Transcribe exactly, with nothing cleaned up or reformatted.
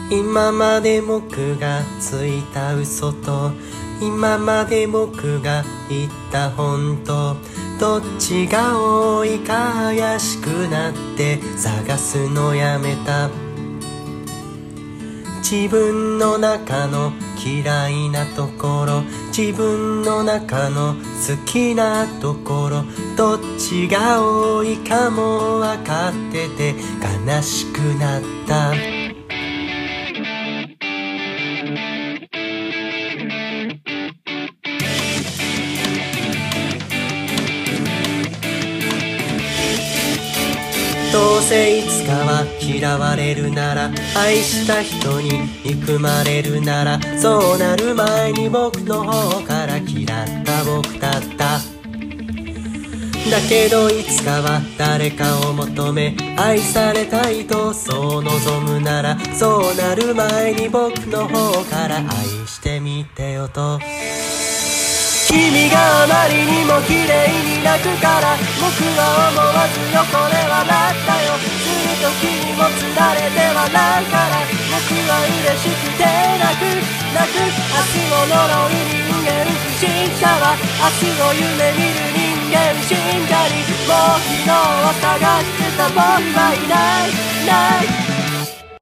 今まで僕がついた嘘と今まで僕が言った本当、どっちが多いか怪しくなって探すのやめた。自分の中の嫌いなところ、自分の中の好きなところ、どっちが多いかも分かってて悲しくなった。どうせいつかは嫌われるなら、愛した人に憎まれるなら、そうなる前に僕の方から嫌った僕だった。だけどいつかは誰かを求め愛されたいとそう望むなら、そうなる前に僕の方から愛してみてよと。君があまりにも綺麗に泣くから僕は思わず横で笑ったよ。すると君もつられて笑うから僕は嬉しくて泣く泣く。明日を呪う人間不審者は明日を夢見る人間信者に、もう昨日を探してた僕はいないない。